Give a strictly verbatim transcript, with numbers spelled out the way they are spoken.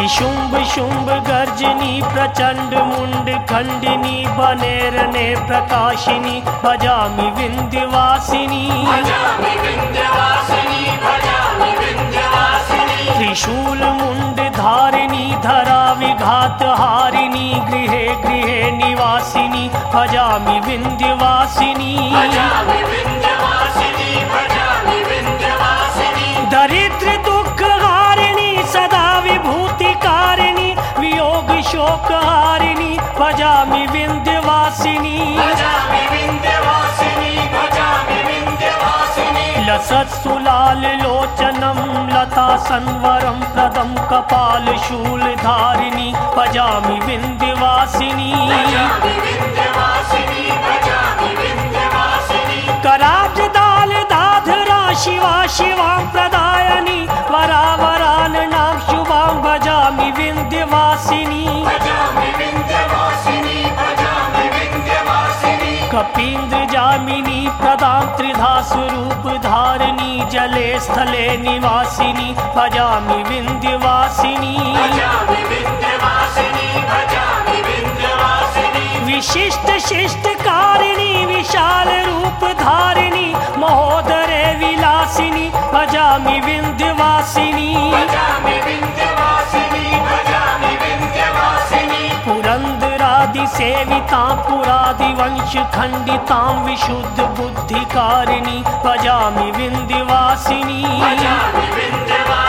शुंभ शुंभ गर्जनी प्रचंड मुंड खंडिनी बनेरने प्रकाशिनी भजामि विंध्यवासिनी त्रिशूल मुंड धारिणी धरा विघात हारिणी गृहे गृहे निवासिनी भजामि विंध्यवासिनी दरिद्र दुख हारिणी सदा विभूति कारिणी वियोग शोक हारिणी भजामि विंध्यवासिनी लसत्सुलाल लोचनम लता संवरम प्रदम कपाल शूल धारिणी भजामि विंध्यवासिनी कराब्ज दाल दाधरा शिवा शिवां प्रदायनी वरावरान नाम शुभां भजामि विंध्यवासिनी कपींद्र जामिनी प्रदां त्रिधा स्वरूप धारिणी जले स्थले निवासिनी भजामि विंध्यवासिनी विशिष्ट शिष्ट कारिणी विशाल रूप धारिणी महोदरे विलासिनी भजामि विंध्यवासिनी पुरंदरादि सेवितां पुरादि वंश खंडितां विशुद्ध बुद्धिकारिणी भजामि विंध्यवासिनी